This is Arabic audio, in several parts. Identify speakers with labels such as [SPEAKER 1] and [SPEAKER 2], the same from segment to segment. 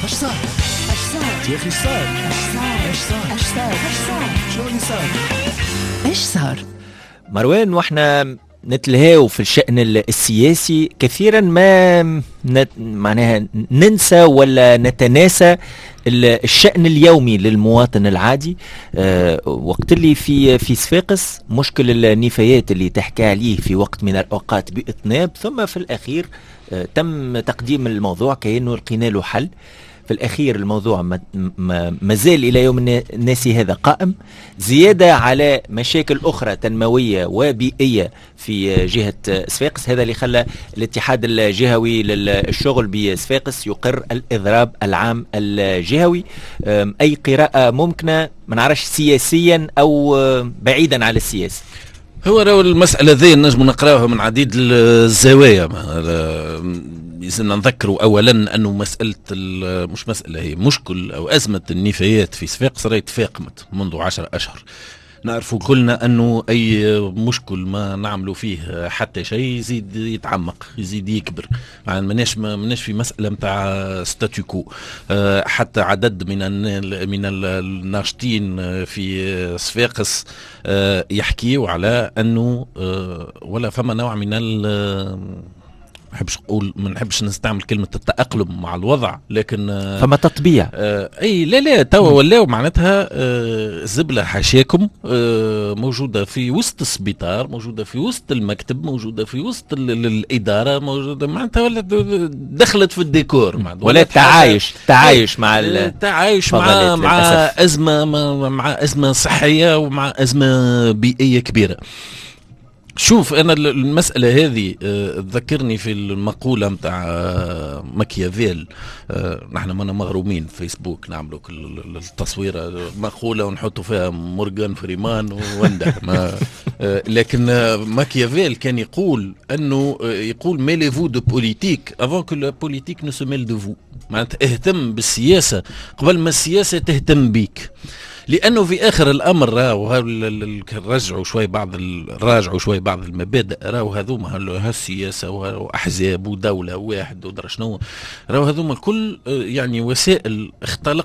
[SPEAKER 1] اش صار يا اخي؟ صار شو اللي صار؟
[SPEAKER 2] ايش صار؟
[SPEAKER 3] مروان، واحنا نتلهاو في الشأن السياسي كثيرا ما معناها ننسى ولا نتناسى الشأن اليومي للمواطن العادي. وقت اللي في صفاقس مشكل النفايات اللي تحكي عليه في وقت من الأوقات بإطناب، ثم في الأخير تم تقديم الموضوع كأنه لقينا له حل. في الأخير الموضوع ما زال إلى يوم الناس هذا قائم، زيادة على مشاكل أخرى تنموية وبيئية في جهة صفاقس. هذا اللي خلى الاتحاد الجهوي للشغل بصفاقس يقر الإضراب العام الجهوي. أي قراءة ممكنة، ما نعرفش سياسيا أو بعيدا عن السياسة.
[SPEAKER 4] هو راهو المسألة ذي نجم نقراوها من عديد الزوايا. لازمنا نذكروا أولا أنه مسألة مش مسألة، هي مشكل أو أزمة النفايات في صفاقس راهي تفاقمت منذ 10 أشهر. نعرفوا كلنا أنه أي مشكل ما نعملوا فيه حتى شيء يزيد يتعمق، يزيد يكبر. مناش في مسألة متاع ستاتيكو. حتى عدد من الناشطين في صفاقس يحكيوا على أنه ولا فما نوع من ما نحبش نستعمل كلمة التأقلم مع الوضع، لكن
[SPEAKER 3] فما تطبيع.
[SPEAKER 4] اي لا توا ولاو معناتها زبلة حاشاكم موجودة في وسط السبيطار، موجودة في وسط المكتب، موجودة في وسط الإدارة، موجودة معناتها ولا دخلت في الديكور،
[SPEAKER 3] ولا تعايش مع
[SPEAKER 4] أزمة صحية ومع أزمة بيئية كبيرة. شوف أنا المسألة هذه تذكرني في المقولة متاع ماكيافيل. نحن منا مغرومين في فيسبوك نعملوا كل التصويرة مقولة ونحطوا فيها مورغان فريمان ووندا لكن ماكيافيل كان يقول أنه ميليفو دو بوليتيك افون كو لا بوليتيك نو سو ميل دو فو. معناتها اهتم بالسياسة قبل ما السياسة تهتم بيك، لأنه في آخر الأمر راجعوا شوي بعض المبادئ. راهو هذوما السياسة وأحزاب ودولة واحد ودرا شنو، راهو هذوما الكل يعني وسائل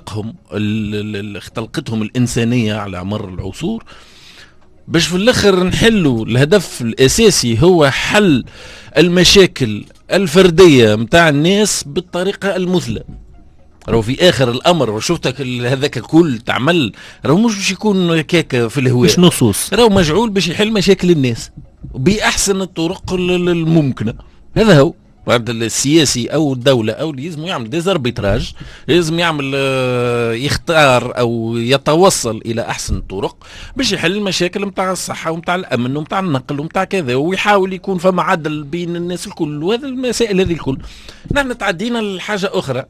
[SPEAKER 4] اختلقتهم الإنسانية على مر العصور باش في الآخر نحلوا. الهدف الأساسي هو حل المشاكل الفردية متاع الناس بالطريقة المثلى. راهو في اخر الامر شفتك هذاك الكل تعمل راهو مش باش يكون كيك في الهواء،
[SPEAKER 3] مش نصوص،
[SPEAKER 4] راهو مجعول باش يحل مشاكل الناس باحسن الطرق الممكنه. هذا هو السياسي او الدوله او اللي لازم يعمل ديزاربيتراج، لازم يعمل يختار او يتوصل الى احسن الطرق باش يحل المشاكل نتاع الصحه ونتاع الامن ونتاع النقل ونتاع كذا، ويحاول يكون فما عدل بين الناس الكل. وهذا المسائل هذه الكل نحن تعدينا لحاجه اخرى.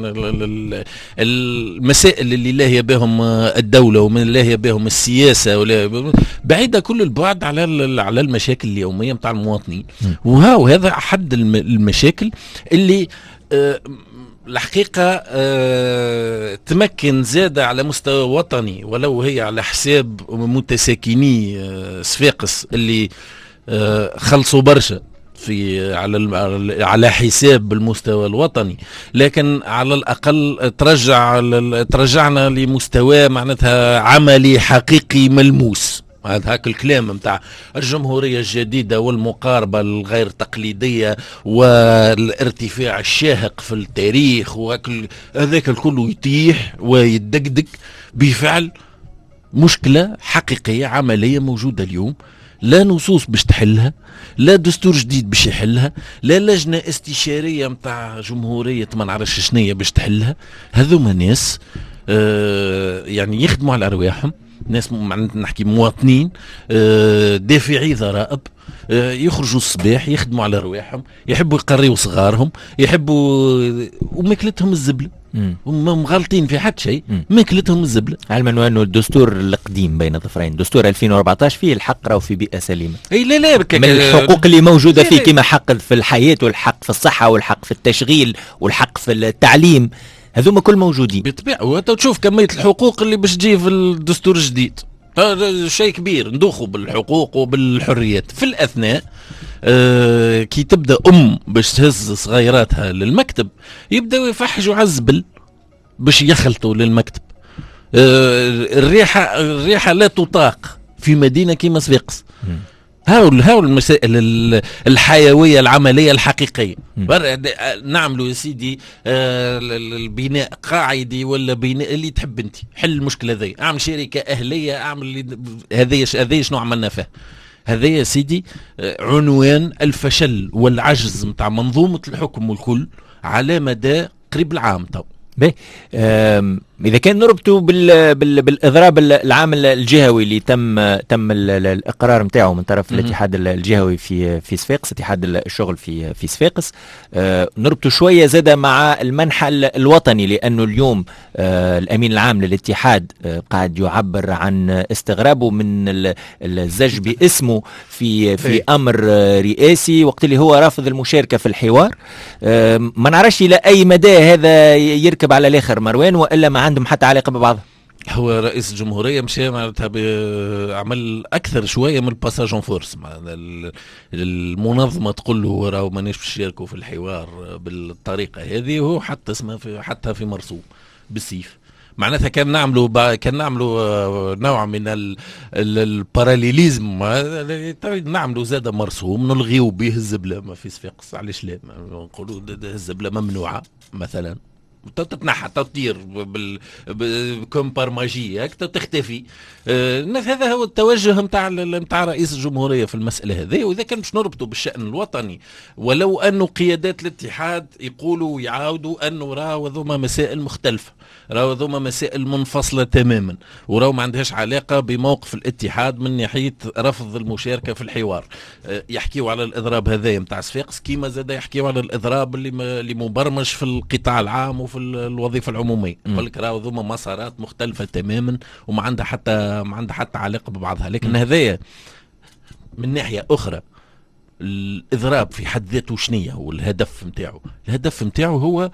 [SPEAKER 4] المسائل اللي لاهيه بهم الدوله ومن لاهيه بهم السياسه بعيده كل البعد على المشاكل اليوميه نتاع المواطنين. وهذا احد المشاكل اللي الحقيقة تمكن زادة على مستوى وطني، ولو هي على حساب متساكني صفاقس اللي خلصوا برشا على حساب المستوى الوطني، لكن على الأقل ترجعنا لمستوى معناتها عملي حقيقي ملموس. هذا هاك الكلام متاع الجمهورية الجديدة والمقاربة الغير تقليدية والارتفاع الشاهق في التاريخ هذاك الكل يتيح ويدقدق بفعل مشكلة حقيقية عملية موجودة اليوم. لا نصوص باش تحلها، لا دستور جديد باش يحلها، لا لجنة استشارية متاع جمهورية ما نعرفش شنية باش تحلها. هذوما ناس يعني يخدموا على أرواحهم، ناس نحكي مواطنين دافعي ضرائب، يخرجوا الصباح يخدموا على رواحهم، يحبوا يقريوا صغارهم، يحبوا وماكلتهم الزبله، هم غالطين في حد شيء، ماكلتهم الزبله.
[SPEAKER 3] علما انه الدستور القديم بين ظفرين دستور 2014 فيه الحق راهو في بيئه سليمه.
[SPEAKER 4] اي لا
[SPEAKER 3] من الحقوق اللي موجوده فيه كما حق في الحياه والحق في الصحه والحق في التشغيل والحق في التعليم، هذوما كل موجودين
[SPEAKER 4] بالطبيعه. وتشوف كميه الحقوق اللي باش تجي في الدستور الجديد شيء كبير، ندوخوا بالحقوق وبالحريات. في الأثناء كي تبدأ باش تهز صغيراتها للمكتب يبدأوا يفحجوا على الزبل باش يخلطوا للمكتب. الريحة لا تطاق في مدينة كيما صفاقس. هاو المسائل الحيوية العملية الحقيقية. نعملوا يا سيدي البناء قاعدي ولا بناء اللي تحب انت، حل المشكلة ذي، اعمل شركة اهلية، اعمل هذه شنو عملنا فيه. هذا يا سيدي عنوان الفشل والعجز متاع منظومة الحكم والكل على مدى قريب العام. تو
[SPEAKER 3] إذا كان نربطه بالإضراب العام الجهوي اللي تم الإقرار متاعه من طرف الاتحاد الجهوي في صفاقس، اتحاد الشغل في صفاقس، نربطه شوية زادة مع المنحى الوطني، لأنه اليوم الأمين العام للاتحاد قاعد يعبر عن استغرابه من الزج باسمه في أمر رئاسي وقت اللي هو رافض المشاركة في الحوار. ما نعرفش إلى أي مدى هذا يركب على الآخر مروان، وإلا ما عندهم حتى علاقة ببعضها.
[SPEAKER 4] هو رئيس الجمهورية مشى معناتها عمل أكثر شوية من الباساج اون فورس. المنظمة تقول له راهو ماناش باش يشاركوا في الحوار بالطريقة هذه، وهو حتى اسمه حتى في مرسوم بالسيف. معناتها كان نعملوا نوع من الباراليليزم، نعملوا زاد مرسوم نلغيو به الزبلة ما في صفاقس. علاش لا نقولوا الزبلة ممنوعة مثلا، تتنحى تطير بكمبار ماجي هيك تختفي. هذا هو التوجه نتاع رئيس الجمهورية في المسألة هذه. وإذا كان باش نربطوا بالشأن الوطني، ولو أنه قيادات الاتحاد يقولوا يعاودوا أنه راهو ذوما مسائل مختلفة، راهو ذوما مسائل منفصلة تماما، وراهو ما عندهاش علاقة بموقف الاتحاد من ناحية رفض المشاركة في الحوار. يحكيوا على الإضراب هذا نتاع صفاقس، كيما زاد يحكيوا على الإضراب اللي مبرمج في القطاع العام وفي الوظيفة العمومية. يقول لك راهو ذوما مسارات مختلفة تماما وما عندها حتى علاقة ببعضها. لكن هذايا من ناحية أخرى الإضراب في حد ذاته شنية هو الهدف متاعه؟ الهدف متاعه هو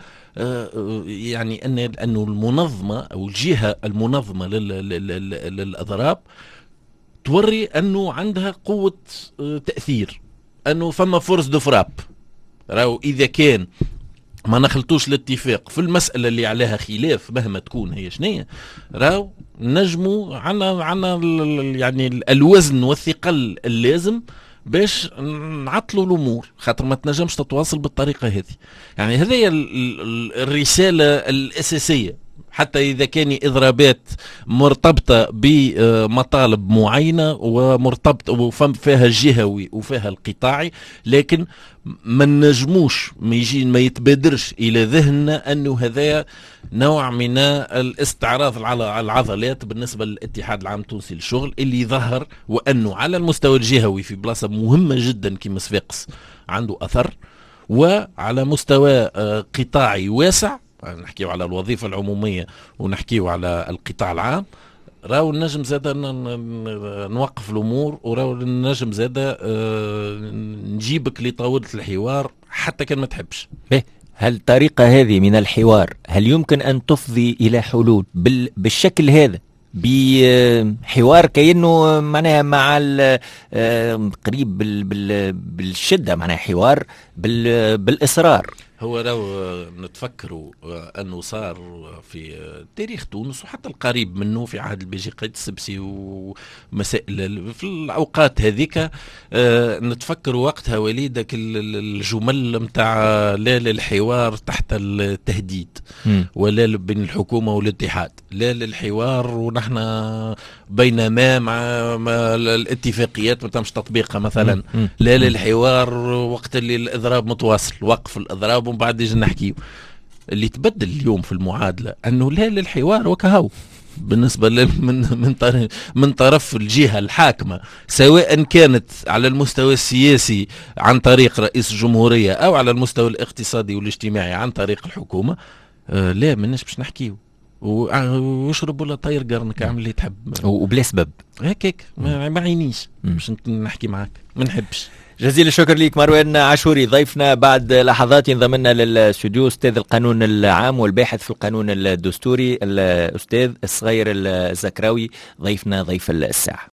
[SPEAKER 4] يعني أنه المنظمة أو الجهة المنظمة للإضراب توري أنه عندها قوة تأثير، أنه فما فورس دو فراب. راهو إذا كان ما نخلطوش الاتفاق في المسألة اللي عليها خلاف مهما تكون هي شنية، راهو نجموا عنا يعني الوزن والثقل اللازم باش نعطلوا الامور، خاطر ما تنجمش تتواصل بالطريقه هذه. يعني هذه الرساله الاساسيه، حتى اذا كان اضرابات مرتبطه بمطالب معينه ومرتبطه وفيها الجهوي وفيها القطاعي، لكن ما نجموش ما يتبادرش الى ذهننا انه هذا نوع من الاستعراض على العضلات بالنسبه للاتحاد العام التونسي للشغل، اللي ظهر وانه على المستوى الجهوي في بلاصه مهمه جدا كما صفاقس عنده اثر، وعلى مستوى قطاعي واسع نحكيو على الوظيفه العموميه ونحكيو على القطاع العام. راهو النجم زاده نوقف الامور، وراهو النجم زاده نجيبك لطاوله الحوار حتى كان ما تحبش.
[SPEAKER 3] هل الطريقه هذه من الحوار هل يمكن ان تفضي الى حلول بالشكل هذا، بحوار كأنه معناها مع قريب بالشدة، معناها حوار بالإصرار؟
[SPEAKER 4] هو لو نتفكروا أنه صار في تاريخ تونس وحتى القريب منه في عهد البيجي قيد السبسي ومسائل في الأوقات هذيك، نتفكروا وقتها وليدك الجمل متاع لا للحوار تحت التهديد ولا بين الحكومة والاتحاد، لا للحوار ونحن بينما مع الاتفاقيات ما تمش تطبيقها مثلا، لا للحوار وقت اللي الإضراب متواصل، وقف الإضراب ومن بعد يجي نحكيه. اللي تبدل اليوم في المعادلة أنه لا للحوار وكهو بالنسبة من طرف الجهة الحاكمة، سواء كانت على المستوى السياسي عن طريق رئيس الجمهورية أو على المستوى الاقتصادي والاجتماعي عن طريق الحكومة. لا مناش باش نحكيه ويشرب ولا طير قرنك، اعمل اللي تحب
[SPEAKER 3] وبلا سبب
[SPEAKER 4] هيك ما عينيش باش نحكي معك، ما نحبش.
[SPEAKER 3] جزيل الشكر ليك مروان عاشوري، ضيفنا بعد لحظات انضمنا للاستوديو استاذ القانون العام والباحث في القانون الدستوري الاستاذ الصغير الزكراوي، ضيفنا ضيف الساعة.